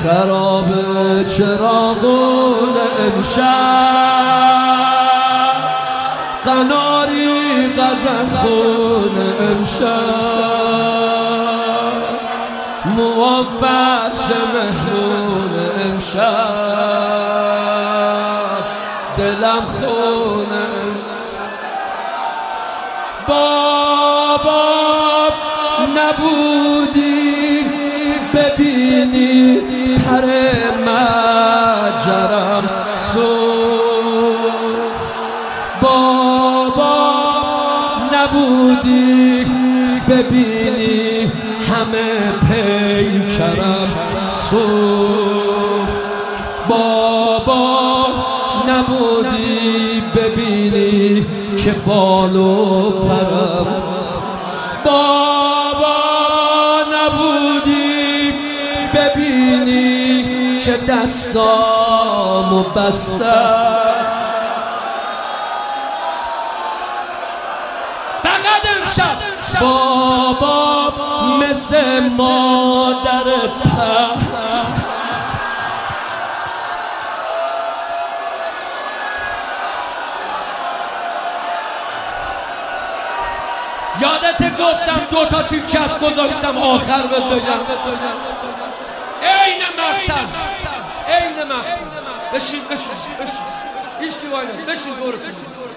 خراب چراغون امشب، قناری غزل خون امشب، موام فرش مهمون امشب، دلم خون بابا نبودی ببینی پر مجرم سوخت، بابا نبودی ببینی همه پیکرم سوخت، بابا نبودی ببینی که بال و پرم، بابا نبودی ببینی که دستامو بستم. فقط امشب بابا مثل مادر یادت گفتم 2 تا تیکه از گذاشتم آخر بهت بگم. عین مقتل، عین مقتل. بشین هیچ کی وای نمیشه، بشین دورتون.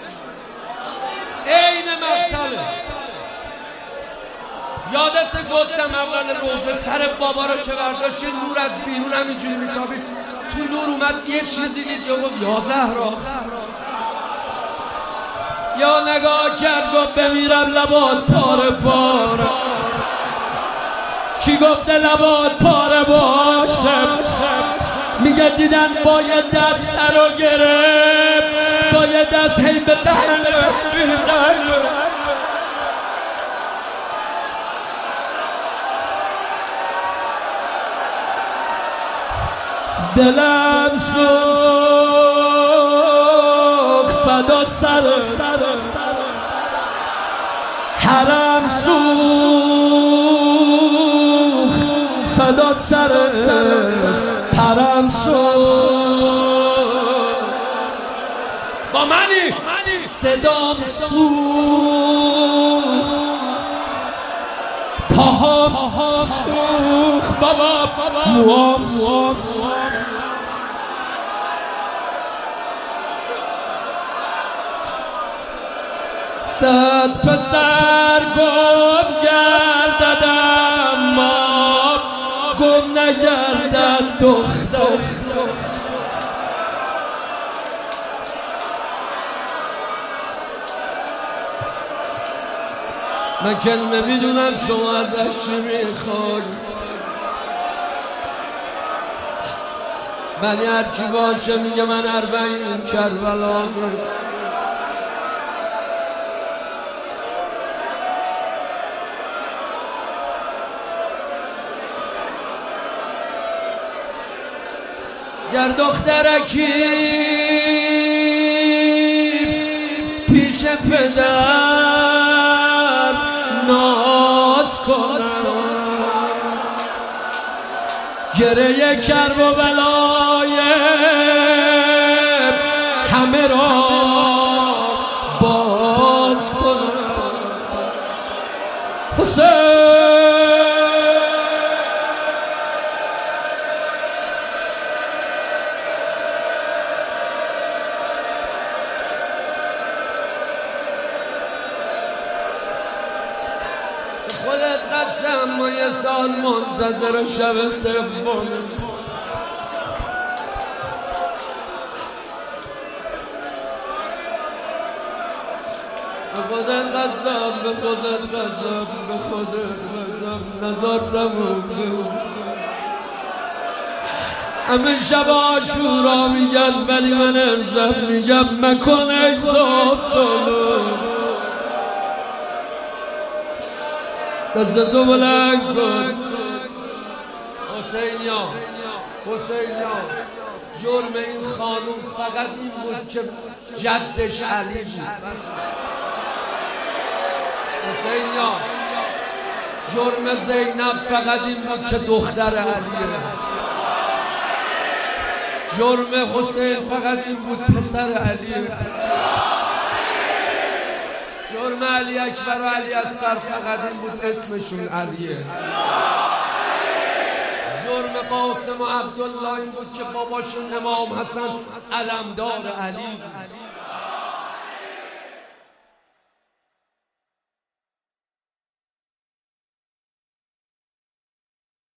عین مقتله. یادت گفتم اول روزه سر بابا رو که برداشت نور از بیرون همینجوری میتابید، تو نور اومد یه چیزی دید یا گفت یا زهرا، یا نگاه کرد گفت بمیرم لبات پاره پاره. کی گفته لبات پاره باشه؟ میگه دیدن باید دست سر رو گرفت، باید دست هی به دهنش میزن. دلم سوخت فدا سر حرم سوخت فدا سر حرم سوخت. با منی صدام سوخت، پاهام سوخت، بابا موام سوخت. صد پسر گم گردد اما گم نگردد دختر. من که نمیدونم شما ازش چی میخواید، من هرچی باشه میگه من 40 کربلا. گر دخترکی پیش پدر ناز کنم، گره کرب و بلای همه را باز کنم. حسین خودت قسم ما یه سال منتظر شب سوم. به خودت قسم، به خودت قسم، به خودت قسم نزار تموم. همه شب عاشورا میگن ولی من امشب میگم مکنش صاف سالو. دستتو بلند کن حسینیا، حسینیا. جرم این خانوم فقط این بود که جدش علی بود. حسینیا، جرم زینب فقط این بود که دختر علیه. جرم حسین فقط این بود پسر علی. جرم علی اکبر و علی اصغر فقط این بود اسمشون علیه. جرم قاسم و عبدالله این بود که باباشون امام حسن علمدار علی.